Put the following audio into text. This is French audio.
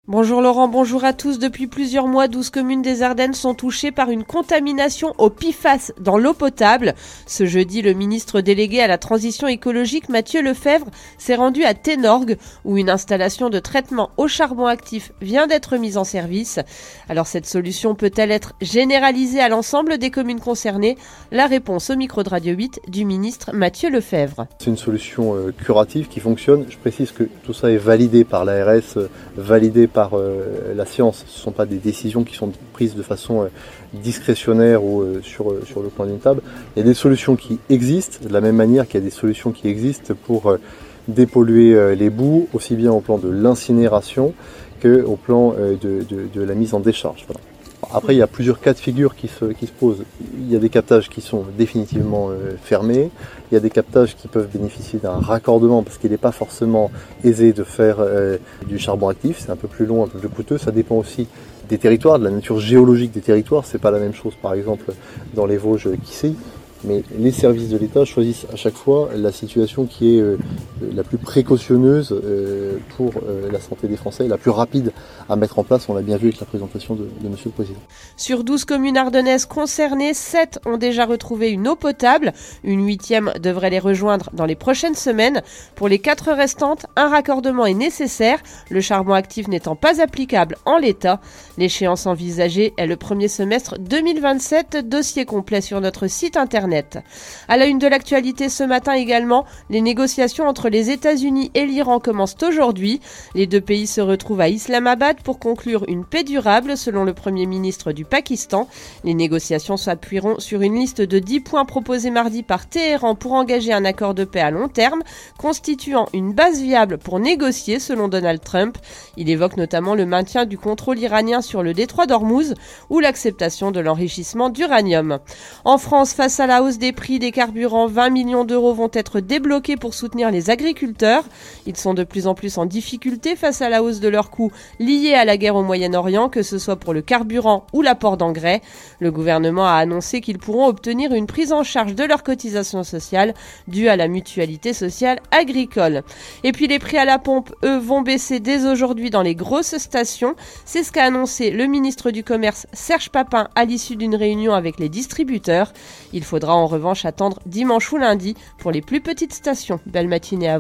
Bonjour Laurent, bonjour à tous. Depuis plusieurs mois, 12 communes des Ardennes sont touchées par une contamination au PFAS dans l'eau potable. Ce jeudi, le ministre délégué à la transition écologique, Mathieu Lefèvre, s'est rendu à Ténorgues, où une installation de traitement au charbon actif vient d'être mise en service. Alors cette solution peut-elle être généralisée à l'ensemble des communes concernées ? La réponse au micro de Radio 8 du ministre Mathieu Lefèvre. C'est une solution curative qui fonctionne. Je précise que tout ça est validé par l'ARS, validé par la science. Ce ne sont pas des décisions qui sont prises de façon discrétionnaire ou sur le coin d'une table. Il y a des solutions qui existent, de la même manière qu'il y a des solutions qui existent pour dépolluer les boues, aussi bien au plan de l'incinération qu'au plan de la mise en décharge. Voilà. Après, il y a plusieurs cas de figure qui se posent. Il y a des captages qui sont définitivement fermés. Il y a des captages qui peuvent bénéficier d'un raccordement parce qu'il n'est pas forcément aisé de faire du charbon actif. C'est un peu plus long, un peu plus coûteux. Ça dépend aussi des territoires, de la nature géologique des territoires. C'est pas la même chose, par exemple, dans les Vosges qu'ici. Mais les services de l'État choisissent à chaque fois la situation qui est la plus précautionneuse pour la santé des Français, la plus rapide à mettre en place. On l'a bien vu avec la présentation de Monsieur le Président. Sur 12 communes ardennaises concernées, 7 ont déjà retrouvé une eau potable. Une 8e devrait les rejoindre dans les prochaines semaines. Pour les 4 restantes, un raccordement est nécessaire, le charbon actif n'étant pas applicable en l'état. L'échéance envisagée est le premier semestre 2027, dossier complet sur notre site internet. À la une de l'actualité ce matin également, les négociations entre les États-Unis et l'Iran commencent aujourd'hui. Les deux pays se retrouvent à Islamabad pour conclure une paix durable, selon le Premier ministre du Pakistan. Les négociations s'appuieront sur une liste de 10 points proposés mardi par Téhéran pour engager un accord de paix à long terme, constituant une base viable pour négocier, selon Donald Trump. Il évoque notamment le maintien du contrôle iranien sur le détroit d'Ormuz ou l'acceptation de l'enrichissement d'uranium. En France, face à la hausse des prix des carburants, 20 millions d'euros vont être débloqués pour soutenir les agriculteurs. Ils sont de plus en plus en difficulté face à la hausse de leurs coûts liés à la guerre au Moyen-Orient, que ce soit pour le carburant ou l'apport d'engrais. Le gouvernement a annoncé qu'ils pourront obtenir une prise en charge de leurs cotisations sociales dues à la mutualité sociale agricole. Et puis les prix à la pompe, eux, vont baisser dès aujourd'hui dans les grosses stations. C'est ce qu'a annoncé le ministre du Commerce Serge Papin à l'issue d'une réunion avec les distributeurs. Il faudra en revanche attendre dimanche ou lundi pour les plus petites stations. Belle matinée à vous.